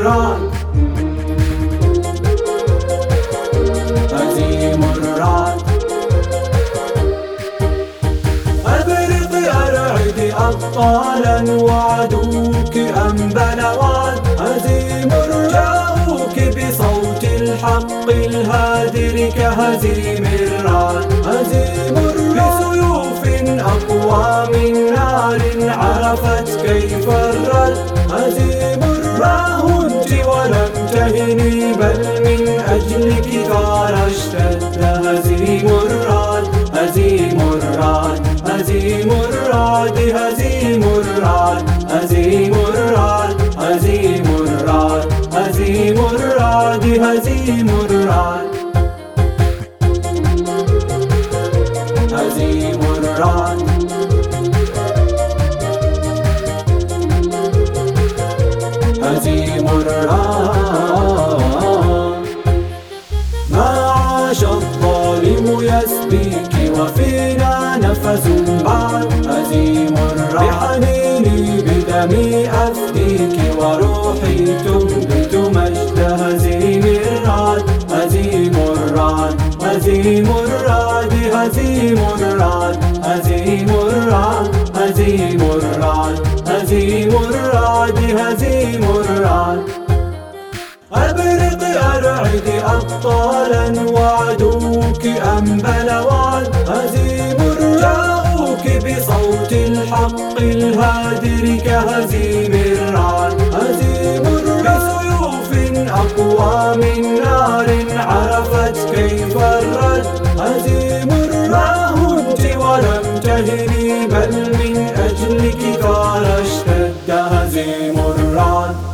الرعد هزيم الرعد أبرق أرعد أبطالا وعدوك أنبل وعد هزيم جاءوك بصوت الحق الهادر كهزيم الرعد هزيم بسيوف أقوى من نار عرفت كيف الرد هزيم ما هنت ولم تهني بل من أجلك ثار اشتد هزيم الرعد هزيم الرعد هزيم الرعد هزيم الرعد هزيم الرعد هزيم الرعد هزيم الرعد هزيم الرعد هزيم الرعد هزيم الرعد ما عاش الظالم يسبيك وفينا نفس بعد هزيم الرعد بحنيني بدمي أفديك وروحي تنبت مجد هزيم الرعد هزيم الرعد هزيم الرعد هزيم الرعد هزيم الرعد هزيم الرعد هزيم الرعد هزيم الرعد أبرق أرعد أبطالا وعدوك أنبل وعد هزيم جاءوك بصوت الحق الهادر كهزيم الرعد هزيم بسيوف أقوى من نار عرفت كيف الرد هزيم ما هنت ولم تهني بل من أجلك ثار اشتد هزيم الرعد